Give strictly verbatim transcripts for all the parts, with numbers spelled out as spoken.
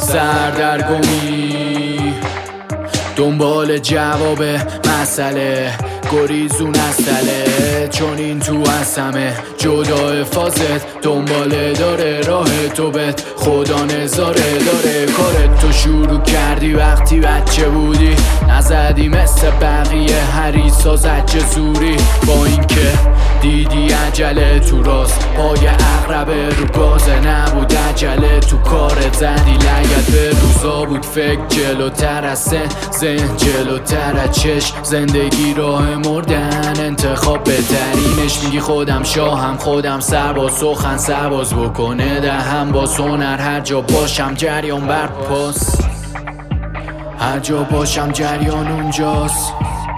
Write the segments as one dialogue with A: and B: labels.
A: سردرگمی دنبال جواب مسئله گریزون از تله، چون این تو از همه جدا فازت دنباله داره راه تو بت خدا نظاره داره. کارت تو شروع کردی وقتی بچه بودی، نزدی مثل بقیه حریصا زجه زوری، با اینکه دیدی عجله تو راست پای اقربه رو گازه نبود عجله تو کارت زدی لگت به روزا بود فکر جلوتر از سن ذهن جلوتر از چشم زندگی راه مردن انتخاب بهترینش میگی خودم شاهم خودم سرباز سخن سرباز بکنه دهم با سونر هر جا باشم جریان بر پاس هر جا باشم جریان اونجاست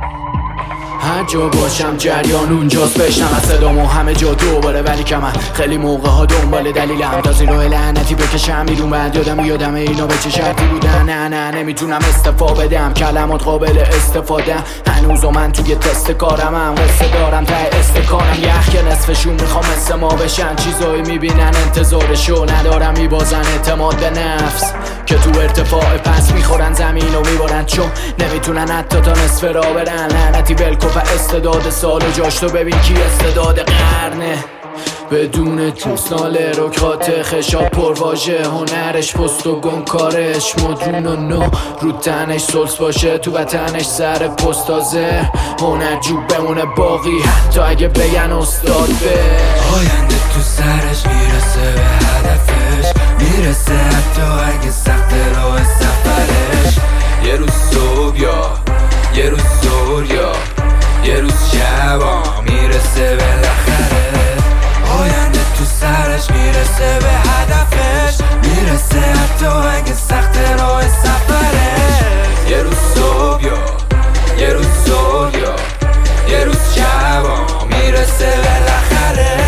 A: هر جا باشم جریان اونجاست. بشنم از صدامو همه جا دوباره ولی که من خیلی موقع ها دنبال دلیلم تازی راه لعنتی بکشم میدون بعد یادم یادم اینا به چه شرطی بودن. نه نه نمیتونم استفا بدم کلمات قابل استفاده هنوز و من توی تست کارم هم قصه دارم تا استکانم یخ که نصفشون میخوام مثل ما بشن چیزایی میبینن انتظارشو ندارم میبازن اعتماد به نفس که تو ارتفاع پس میخورن زمین و میبارن چون نمیتونن حتی تا نصف را برن لعنتی بلکو و استعداد سال و جاش تو ببین کی استعداد قرنه بدون توسناله رکات خشاب پرواژه هنرش پست و گم کارش مدرون و نو رو تنش سلس باشه تو وطنش سر پستازه هنر جوب بمونه باقی حتی اگه بگن استاد به
B: آینده تو سرش میرسه به هدفش میرسه حتی اگه سخت راه سفرش یه روز صبح یا یه روز زور یا یه روز شبا میرسه بالاخره آینده تو سرش میرسه به هدفش میرسه حتی اگه سخت راه سفرش یه روز صبح یا یه روز زور یا یه روز شبا میرسه بالاخره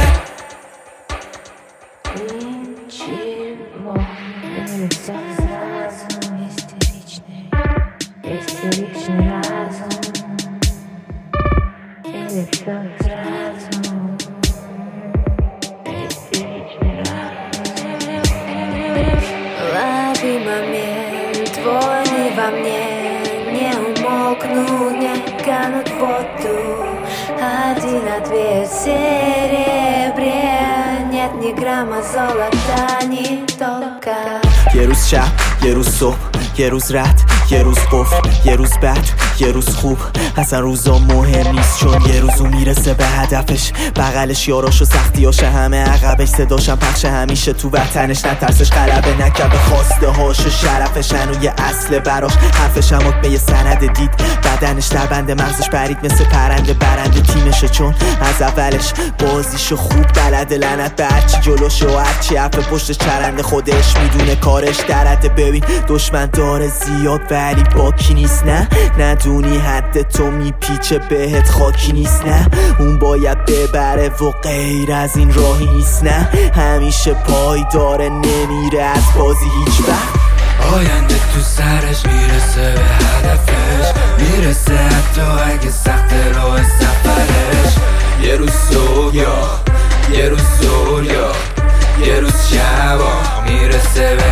C: Лови момент, волны во мне не умолкнут, не канут в воду. Один ответ в серебре, нет ни грамма золота, ни толка.
D: یه روز شب یه روز صبح یه روز رد یه روز قفل یه روز بد یه روز خوب اصلا روزا مهم نیست چون یه روزو میرسه به هدفش بغلش یاراش و سختیاش همه عقبش صداشم پخش همیشه تو وطنش نترسش غلبه نکرد به خواسته هاش و شرفش هنو یه اصل براش حرفش هم به یه سند دید بدنش در بند مغزش برید مثل پرنده برنده تیمشه چون از اولش بازیشو خوب بلده لعنت به هرچی جلوش و هرچی حرف پشتش چرنده خودش میدونه کارش درده ببین دشمن داره زیاد ولی باکی نیست نه ندونی حد تو میپیچه بهت خاکی نیست نه اون باید ببره و غیر از این راهی نیست نه همیشه پای داره نمیره از بازی هیچ وقت
B: آینده تو سرش میرسه به هدفش میرسه حتی اگه سخت راه سفرش یه روز صبح یا یه روز زور یا یه روز شبا میرسه به